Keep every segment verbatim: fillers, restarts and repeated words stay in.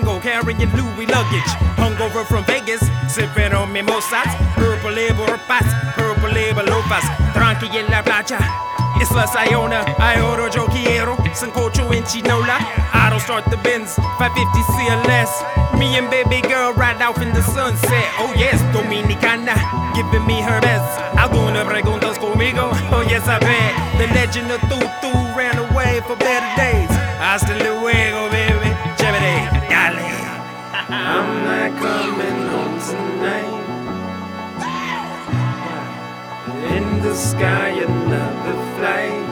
Durango, carrying Louis luggage. Hungover from Vegas, sipping on mimosas. Purple label paz, purple label lopas. Tranqui en la playa. Isla Sayona, I oro yo quiero, sancocho en chinola. I don't start the Benz, five fifty C L S. Me and baby girl ride off in the sunset. Oh yes, Dominicana, giving me her best. Alguna preguntas conmigo? Oh yes, I bet. The legend of Tutu ran away for better days. Hasta luego, baby. Chévere, dale. I'm not coming home tonight. In the sky, another flight.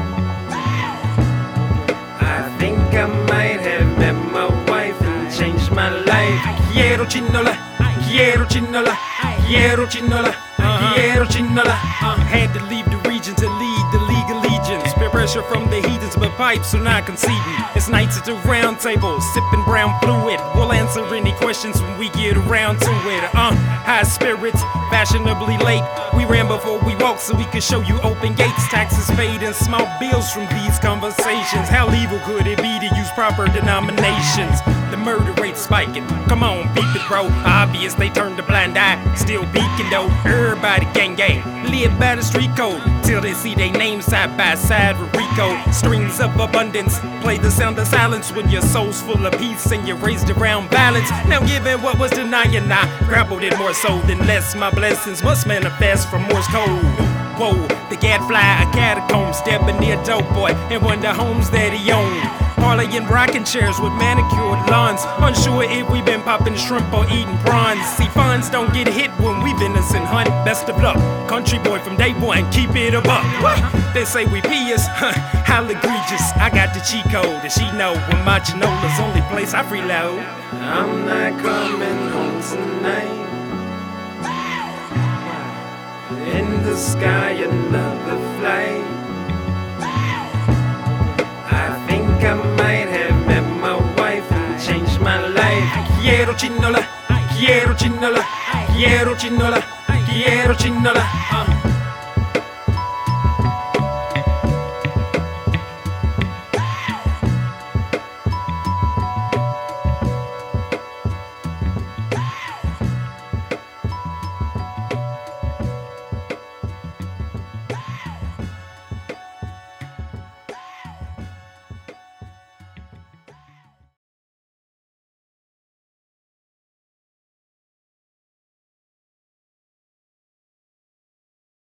I think I might have met my wife and changed my life. Quiero chinola, quiero chinola, quiero chinola, quiero chinola. Had to leave the region to lead the League of Legions. Peer pressure from the heathens, but pipes are not conceding. It's nights at the round table, sipping brown fluid. We'll answer any questions when we get around to it. Uh, high spirits, fashionably late. We ran before we walked so we could show you open gates. Taxes paid and small bills from these conversations. How evil could it be to use proper denominations? The murder rate spiking. Come on, beep it, bro. Obvious they turned a blind eye. Still beaking though. Everybody gang gang. Live by the street code till they see their names side by side with Rico. Strings of abundance. Play the sound of silence when your soul's full of peace and you're raised around balance. Now given what was denying, I grappled it more so than less. My blessings must manifest from Morse code. Whoa, the gadfly, a catacomb, stepping near dope boy and one of the homes that he owned. Parlaying rocking chairs with manicured lawns. Unsure if we been popping shrimp or eating prawns. See, funds don't get hit when we venison hunt. Best of luck, country boy from day one, keep it a buck. What? They say we pious, huh? How egregious. I got the cheat code, and she know when my chinola's only place I freeload. I'm not coming home tonight. In the sky, another flight. I think I might have met my wife and changed my life. Quiero chinola, quiero chinola, quiero chinola, quiero chinola. Uh.